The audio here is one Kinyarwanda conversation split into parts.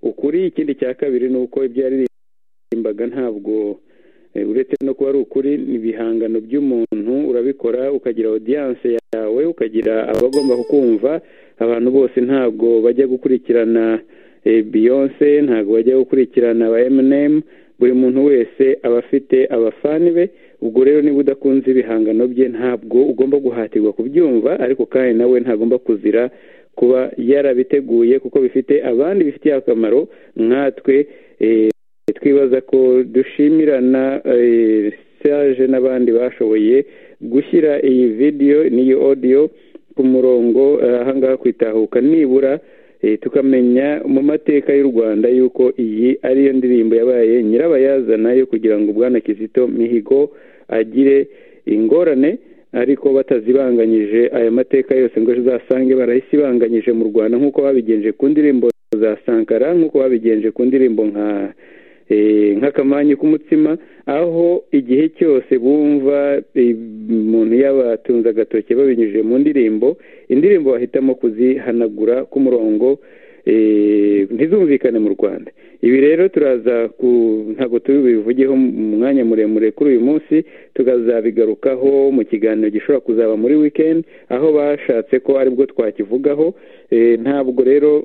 ukuri. Ikindi cya kabiri ni uko ibyo yaririmbaga ntabwo uretse no kuba ari ukuri, ni ibihangano by'umuntu, urabikora ukagira audience yawe, ukagira abagomba kukumva. Abantu bose ntabwo bajya gukurikirana Beyonce, ntabwo bajya gukurikirana aba Eminem, buri muntu wese aba afite abafani be. Ubwo rero niba udakunze ibihangano bye ntabwo ugomba guhatirwa kubyumva, ariko kandi nawe ntagomba kuzira kuba yarabiteguye, kuko bifite abandi bifitiye akamaro nkatwe. Twibaza ko dushimirana Serge n'abandi bashoboye gushyira iyi video n'iyi audio ku murongo ahangaha kwitahuka, nibura tukamenya mu mateka y'u Rwanda yuko iyi ariyo ndirimbo yabaye nyirabayazana yo kugira ngo Bwana Kizito Mihigo agire ingorane, ariko batazibanganyije aya mateka yose ngo uzasange barayisibanganyije mu Rwanda, nk'uko babigenje ku ndirimbo za Sankara, nk'uko babigenje ku ndirimbo nk'akamanyu k'umutsima, aho igihe cyose bumva umuntu yabatunze agatoki babinyujije mu ndirimbo, indirimbo bahitamo kuzihanagura ku murongo ntizumvikane mu Rwanda. Ibi rero turaza ntabwo tubivugeho mu mwanya muremure kuri uyu munsi, tukazabigarukaho mu kiganiro gishobora kuzaba muri weekend, aho bashatse ko aribwo twakivugaho. Ntabwo rero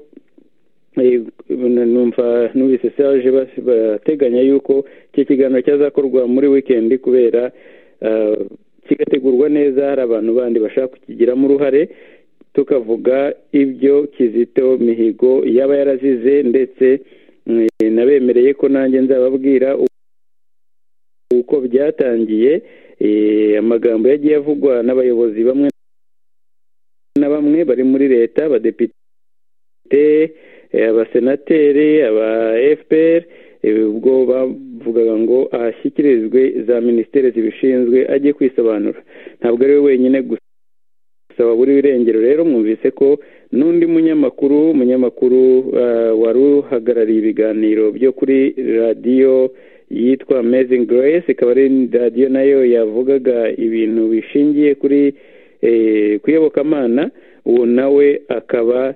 numvise Serge bateganya yuko iki kiganiro cyazakorwa muri weekend, kubera kigategurwa neza, hari abantu bandi bashaka kukigiramo uruhare, tukavuga ibyo Kizito Mihigo yaba yarazize, ndetse nabemereye ko nanjye nzababwira uko byatangiye, amagambo yagiye avugwa n'abayobozi bamwe na bamwe bari muri leta, abadepite, abasenateri, aba FPR, ubwo bavugaga ngo ashyikirizwe za minisiteri zibishinzwe ajye kwisobanura. Ntabwo ari we wenyine gusaba buri irengero. Rero mwumvise ko n'undi munyamakuru wari uhagarariye ibiganiro byo kuri radiyo yitwa Amazing Grace, ikaba ari radiyo nayo yavugaga ibintu bishingiye kuri kuyobokamana, uwo nawe akaba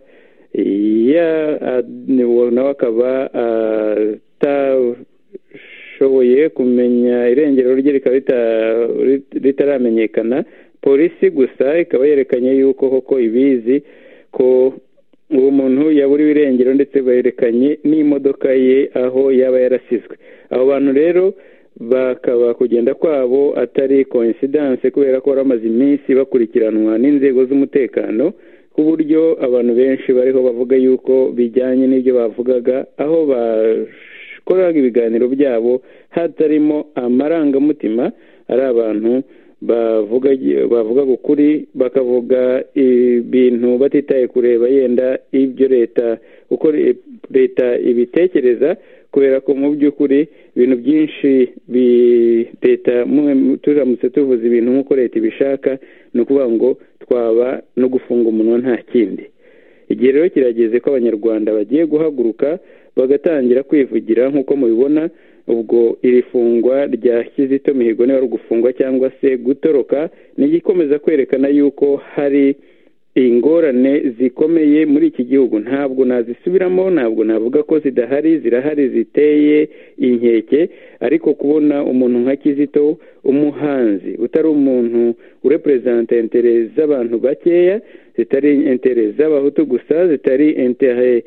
atashoboye kumenya irengero rye, rikaba ritaramenyekana. Polisi gusa ikaba yerekanye yuko koko ibizi ko uwo muntu yaburiwe irengero, ndetse berekanye n'imodoka ye aho yaba yarasizwe. Abo bantu rero bakaba kugenda kwabo atari coincidence, kubera ko baramaze iminsi bakurikiranwa n'inzego z'umutekano, ku buryo abantu benshi bariho bavuga yuko bijyanye n'ibyo bavugaga, aho bakoraga ibiganiro byabo hatarimo amarangamutima, ari abantu bavuga ukuri, bakavuga ibintu batitaye kureba yenda ibyo leta uko leta ibitekereza, kubera ko mu by'ukuri ibintu byinshi leta turamutse tuvuze ibintu nk'uko leta ibishaka, ni ukuvuga ngo twaba no gufunga umunwa nta kindi. Igihe rero kirageze ko abanyarwanda bagiye guhaguruka bagatangira kwivugira nk'uko mubibona. Ubwo iri fungwa rya Kizito Mihigo niba ari ugufungwa cyangwa se gutoroka, nigikomeza kwerekana yuko hari ingorane zikomeye muri iki gihugu. Ntabwo nazisubiramo, ntabwo navuga ko zidahari, zirahari, ziteye inkeke, ariko kubona umuntu nka Kizito, umuhanzi utari umuntu urepresenta intere z'abantu bakeya, zitari intere z'abahutu gusa, zitari intere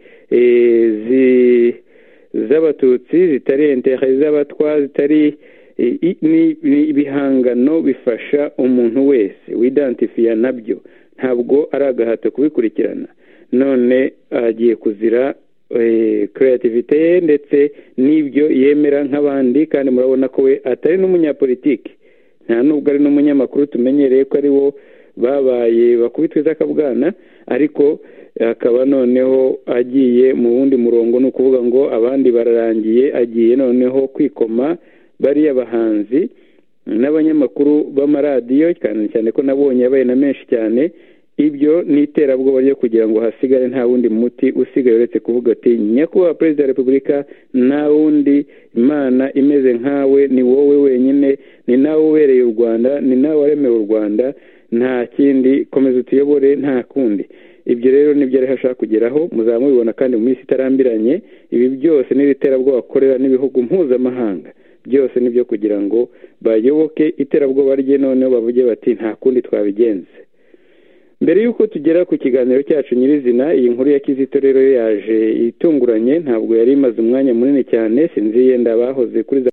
z'abatutsi, zitari intere z'abatwa, zitari ibihangano bifasha umuntu wese widantifiya nabyo, ntabwo ari agahato kubikurikirana. None agiye kuzira creativity ye ndetse n'ibyo yemera nk'abandi, kandi murabona ko we atari n'umunyapolitiki, nta nubwo ari n'umunyamakuru tumenyereye ko ari wo babaye bakubitwe z'akabwana, ariko akaba noneho agiye mu wundi murongo, ni ukuvuga ngo abandi bararangiye, agiye noneho kwikoma bariya bahanzi n'abanyamakuru b'amaradiyo, cyane ko nabonye abaye na menshi cyane. Ibyo ni iterabwoba ryo kugira ngo hasigare nta wundi muti usigaye uretse kuvuga ati nyakubahwa perezida wa repubulika, nta wundi imana imeze nkawe, ni wowe wenyine, ni nawe ubereye u Rwanda, ni nawe waremewe u Rwanda, nta kindi, komeza utuyobore nta kundi. ibyo rero nibyo ari hashaka kugeraho, muzaba mubibona kandi mu minsi itarambiranye. Ibi byose n'iterabwoba akorera n'ibihugu mpuzamahanga, byose nibyo kugira ngo bayoboke iterabwoba rye, noneho bavuge bati nta kundi twabigenze. Mbere y'uko tugera ku kiganiro cyacu nyirizina, iyi nkuru ya Kizito rero yaje itunguranye, ntabwo yari imaze umwanya munini cyane. Sinzi yenda bahoze kuri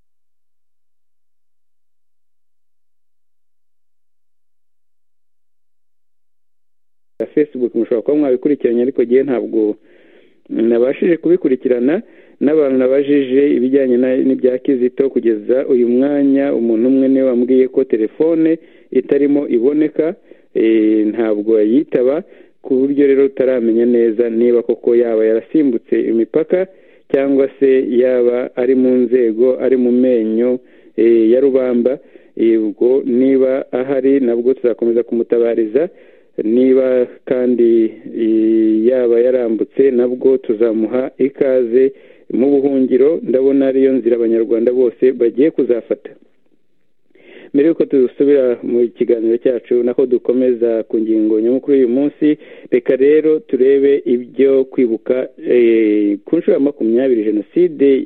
Facebook mushobora kuba mwabikurikiranye, ariko gihe ntabwo nabashije kubikurikirana. N'abantu nabajije ibijyanye n'ibya Kizito kugeza uyu mwanya, umuntu umwe niwe wambwiye ko telefone itarimo iboneka, ntabwo yitaba, ku buryo rero utaramenya neza niba koko yaba yarasimbutse imipaka cyangwa se yaba ari mu nzego, ari mu menyo ya rubamba. Ubwo niba ahari nabwo tuzakomeza kumutabariza, niba kandi yaba yarambutse nabwo tuzamuha ikaze mu buhungiro. Ndabona ariyo nzira abanyarwanda bose bagiye kuzafata. Mbere y'uko dusubira mu kiganiro cyacu naho dukomeza ku ngingo nyamukuru y'uyu munsi, reka rero turebe ibyo kwibuka ku nshuro ya 20 Jenoside